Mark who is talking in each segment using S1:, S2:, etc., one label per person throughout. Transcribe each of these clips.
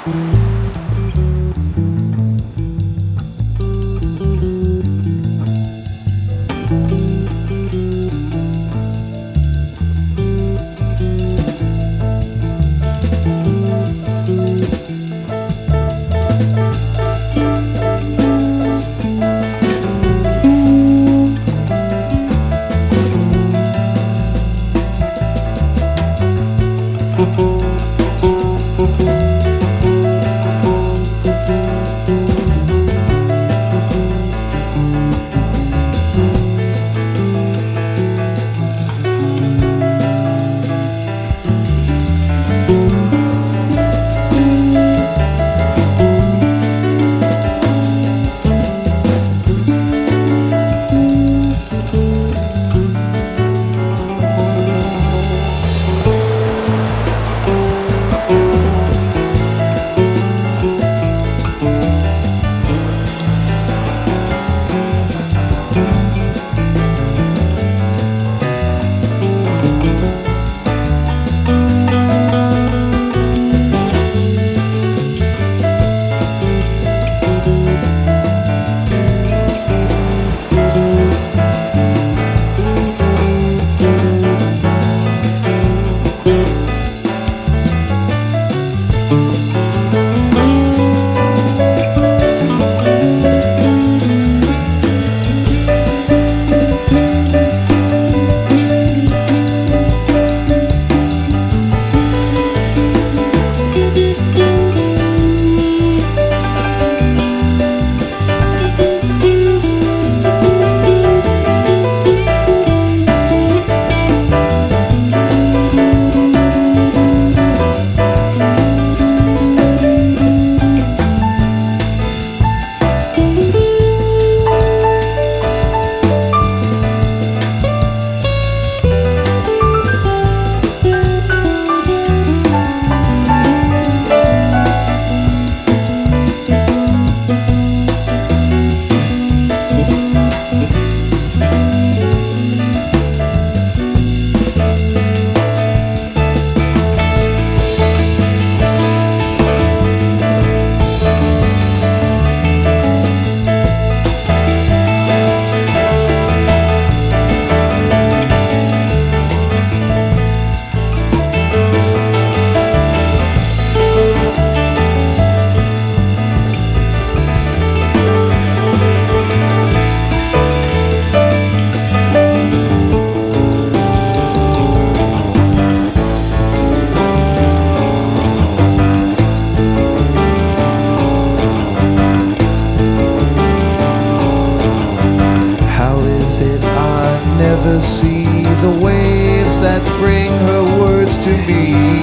S1: never see the waves that bring her words to me.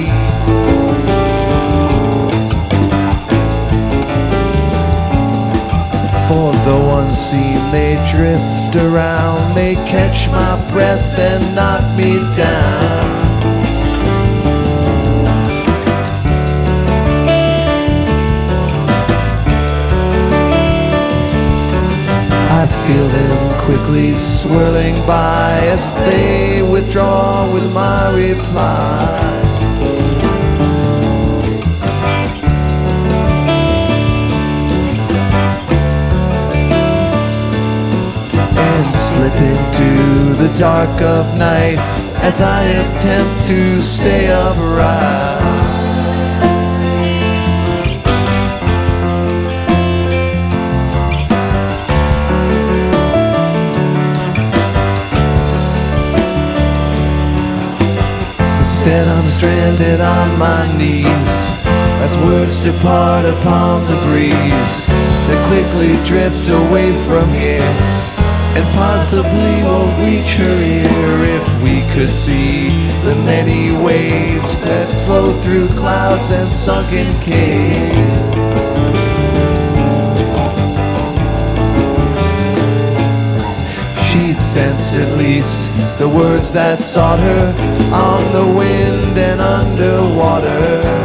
S1: For though unseen they drift around, they catch my breath and knock me down. I feel them quickly swirling by as they withdraw with my reply. And slip into the dark of night as I attempt to stay upright. Instead I'm stranded on my knees as words depart upon the breeze that quickly drifts away from here and possibly won't reach her ear. If we could see the many waves that flow through clouds and sunken caves, she'd sense at least the words that sought her on the wind and underwater.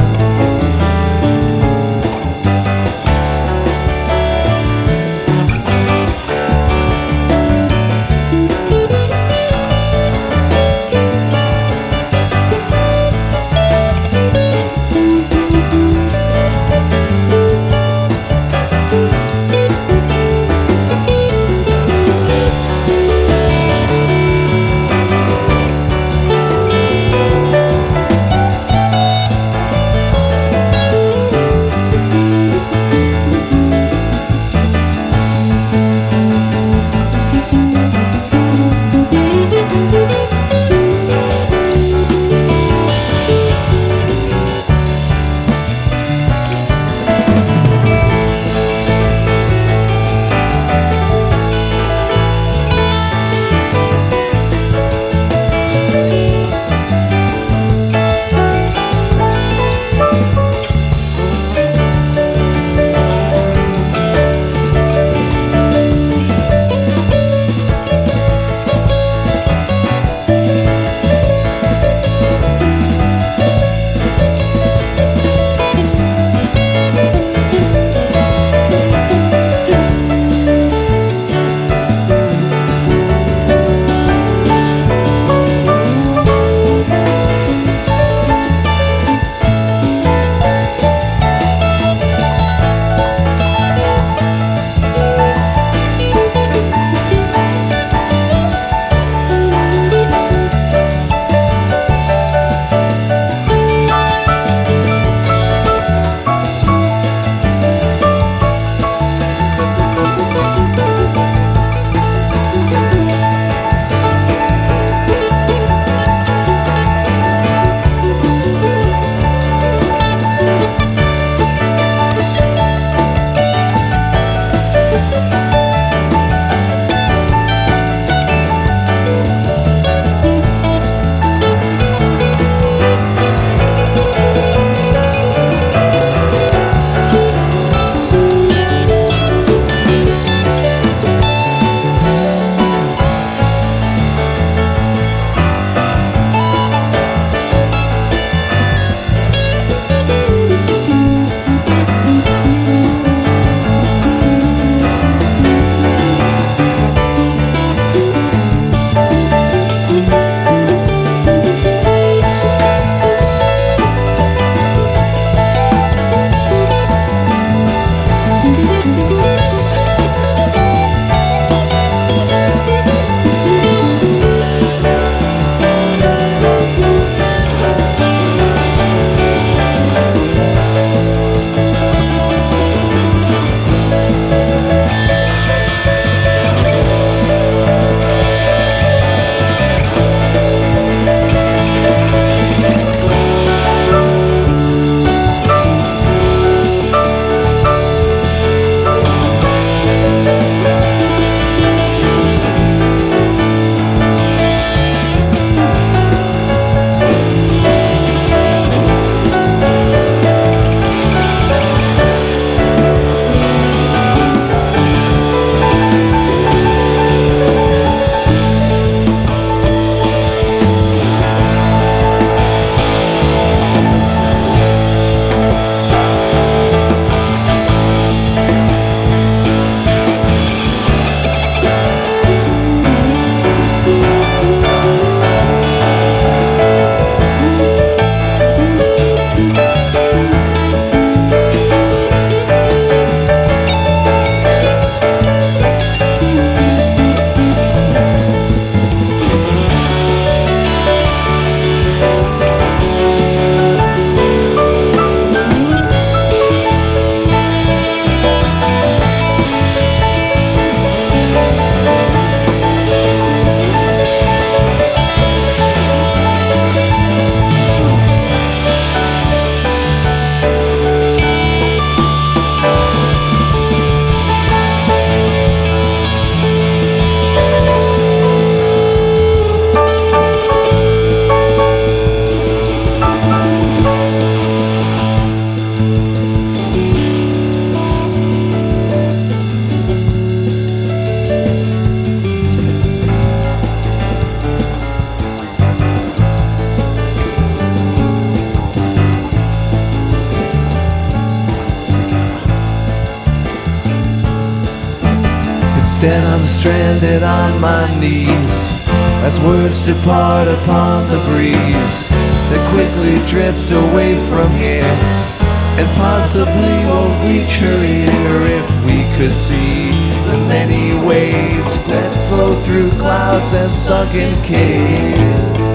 S1: Instead I'm stranded on my knees as words depart upon the breeze that quickly drifts away from here, and possibly won't reach her ear if we could see the many waves that flow through clouds and sunken caves.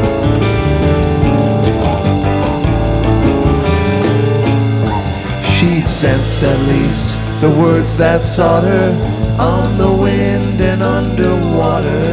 S1: She'd sensed at least the words that sought her on the wind and underwater.